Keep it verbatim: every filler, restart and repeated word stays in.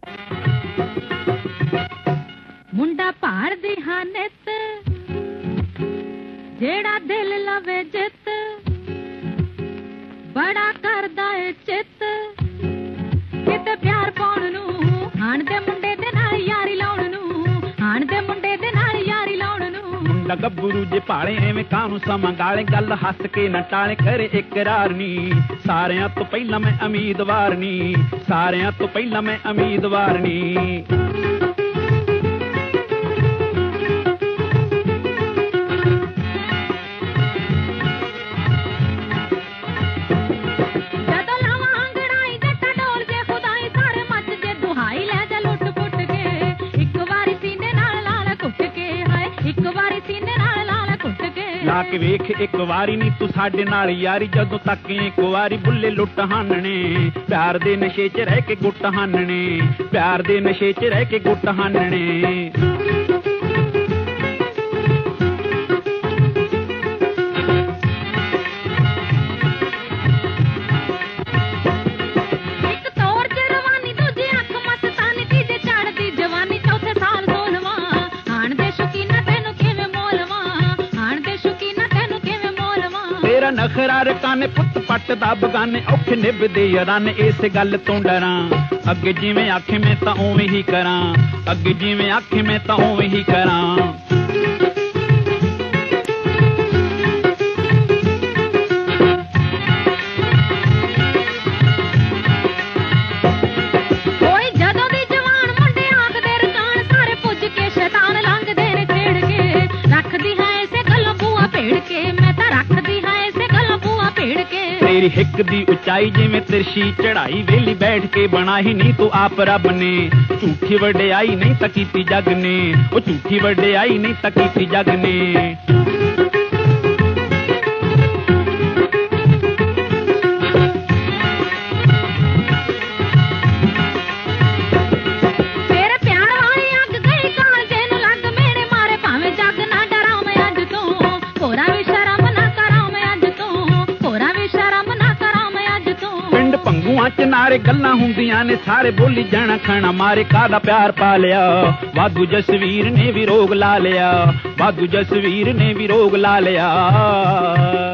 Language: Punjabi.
ਮੁੰਡਾ ਭਾਰਦੀ ਹਾਂ ਨਿੱਤ ਜਿਹੜਾ ਦਿਲ ਲਵੇ ਜਿੱਤ ਬੜਾ ਕਰਦਾ ਏ ਚਿੱਤ ਕਿਤੇ ਪਿਆਰ ਪਾਉਣ ਨੂੰ ਹਾਣ ਦੇ ਮੁੰਡੇ ਦੇ ਨਾਲ ਯਾਰੀ ਲਾਉਣ ਨੂੰ ਹਾਣ ਦੇ ਮੁੰਡੇ ਦੇ ਨਾਲ ਯਾਰੀ ਲਾਉਣ ਨੂੰ ਮੁੰਡਾ ਗੱਭਰੂ ਜੇ ਭਾਲੇ ਐਵੇਂ ਕਾਹਨੂੰ ਸਮਾਂ ਗਾਲੇ ਗੱਲ ਹੱਸ ਕੇ ਨਾ ਟਾਲੇ ਕਰੇ ਇਕਰਾਰ ਨੀ ਸਾਰਿਆਂ ਤੋਂ ਪਹਿਲਾਂ ਮੈਂ ਉਮੀਦਵਾਰ ਨੀ ਸਾਰਿਆਂ ਤੋਂ ਪਹਿਲਾਂ ਮੈਂ ਉਮੀਦਵਾਰ ਨੀ ਲਾ ਕੇ ਵੇਖ ਇੱਕ ਵਾਰੀ ਨੀ ਤੂੰ ਸਾਡੇ ਨਾਲ ਯਾਰੀ ਜਦੋਂ ਤੱਕ ਇੱਕ ਵਾਰੀ ਬੁੱਲੇ ਲੁੱਟ ਹਾਨਣੇ ਪਿਆਰ ਦੇ ਨਸ਼ੇ 'ਚ ਰਹਿ ਕੇ ਗੁੱਟ ਹਾਨਣੇ ਪਿਆਰ ਦੇ ਨਸ਼ੇ 'ਚ ਰਹਿ ਕੇ ਗੁੱਟ ਹਾਨਣੇ ਨਖਰਾ ਰਕਾਨੇ ਪੁੱਤ ਪੱਟ ਦਾ ਬਗਾਨੇ ਔਖੇ ਨਿਭਦੇ ਯਾਰਾਨੇ ਇਸ ਗੱਲ ਤੋਂ ਡਰਾਂ ਅੱਗੇ ਜਿਵੇਂ ਆਖੇ ਮੈਂ ਤਾਂ ਉਵੇਂ ਹੀ ਕਰਾਂ ਅੱਗੇ ਜਿਵੇਂ ਆਖੇ ਮੈਂ ਤਾਂ ਉਵੇਂ ਹੀ ਕਰਾਂ ਤੇਰੀ ਹਿੱਕ ਦੀ ਉਚਾਈ ਜਿਵੇਂ ਤਿਰਛੀ ਚੜਾਈ ਵੇਲੀ ਬੈਠ ਕੇ ਬਣਾਈ ਨੀ ਤੂੰ ਆਪ ਰੱਬ ਨੇ ਝੂਠੀ ਵਡਿਆਈ ਨਹੀਂ ਤਾਂ ਕੀਤੀ ਜੱਗ ਨੇ ਉਹ ਝੂਠੀ ਵਡਿਆਈ ਨਹੀਂ ਤਾਂ ਕੀਤੀ ਜੱਗ ਨੇ ਨਾਰੇ ਗੱਲਾਂ ਹੁੰਦੀਆਂ ਨੇ ਸਾਰੇ ਬੋਲੀ ਜਾਣਾ ਖਾਣਾ ਮਾਰੇ ਕਾਹਦਾ ਪਿਆਰ ਪਾ ਲਿਆ ਵਾਧੂ ਜਸਵੀਰ ਨੇ ਵੀ ਰੋਗ ਲਾ ਲਿਆ ਵਾਧੂ ਜਸਵੀਰ ਨੇ ਵੀ ਰੋਗ ਲਾ ਲਿਆ